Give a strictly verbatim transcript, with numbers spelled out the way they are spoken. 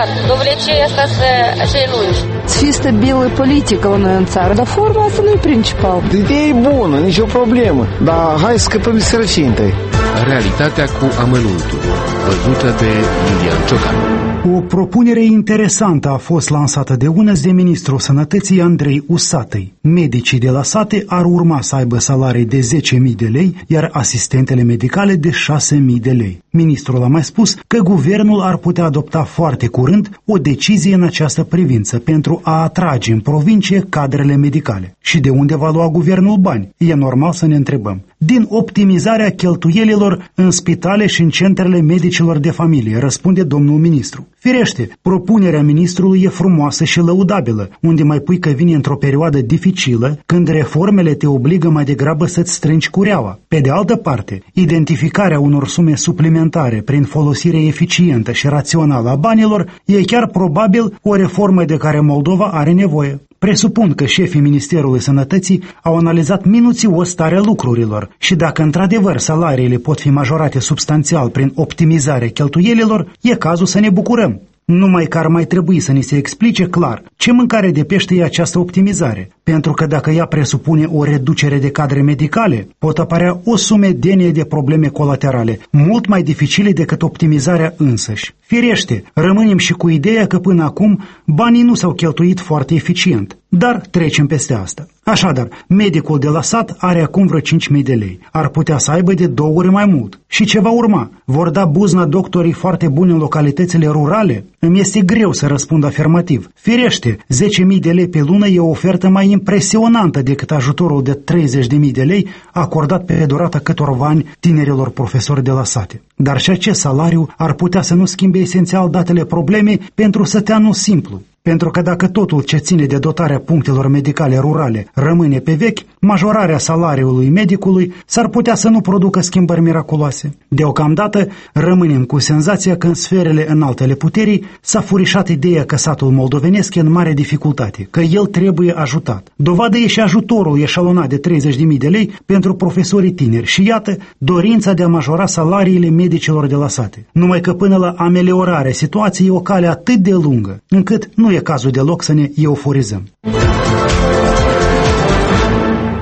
carte. Domnule, ce e asta să așa e lungi? Să fie stabilă politică la noi în țară, dar forma asta nu e principal. Ideea e bună, nicio problemă, dar hai să scăpăm de sărăcie întâi. Realitatea cu amănuntul, văzută de Lilian Ciocan. O propunere interesantă a fost lansată de unăzi de ministrul Sănătății Andrei Usatăi. Medicii de la sate ar urma să aibă salarii de zece mii de lei, iar asistentele medicale de șase mii de lei. Ministrul a mai spus că guvernul ar putea adopta foarte curând o decizie în această privință pentru a atrage în provincie cadrele medicale. Și de unde va lua guvernul bani? E normal să ne întrebăm. Din optimizarea cheltuielilor în spitale și în centrele medicilor de familie, răspunde domnul ministru. Firește, propunerea ministrului e frumoasă și lăudabilă, unde mai pui că vine într-o perioadă dificilă, când reformele te obligă mai degrabă să-ți strângi cureaua. Pe de altă parte, identificarea unor sume suplimentare prin folosire eficientă și rațională a banilor e chiar probabil o reformă de care Moldova are nevoie. Presupun că șefii Ministerului Sănătății au analizat minuțios starea lucrurilor și dacă într-adevăr salariile pot fi majorate substanțial prin optimizarea cheltuielilor, e cazul să ne bucurăm. Numai că ar mai trebui să ni se explice clar ce mâncare de pește e această optimizare, pentru că dacă ea presupune o reducere de cadre medicale, pot apărea o sumedenie de probleme colaterale, mult mai dificile decât optimizarea însăși. Firește, rămânem și cu ideea că până acum banii nu s-au cheltuit foarte eficient, dar trecem peste asta. Așadar, medicul de la sat are acum vreo cinci mii de lei. Ar putea să aibă de două ori mai mult. Și ce va urma? Vor da buzna doctorii foarte buni în localitățile rurale? Îmi este greu să răspund afirmativ. Firește, zece mii de lei pe lună e o ofertă mai impresionantă decât ajutorul de treizeci de mii de lei acordat pe durata câtorva ani tinerilor profesori de la sate. Dar și acest salariu ar putea să nu schimbe esențial datele problemei pentru săteanul simplu. Pentru că dacă totul ce ține de dotarea punctelor medicale rurale rămâne pe vechi, majorarea salariului medicului s-ar putea să nu producă schimbări miraculoase. Deocamdată rămânem cu senzația că în sferele înaltele puterii s-a furișat ideea că satul moldovenesc e în mare dificultate, că el trebuie ajutat. Dovadă e și ajutorul eșalonat de treizeci de mii de lei pentru profesorii tineri și iată dorința de a majora salariile medicilor de la sate. Numai că până la ameliorarea situației e o cale atât de lungă, încât nu e cazul deloc să ne euforizăm.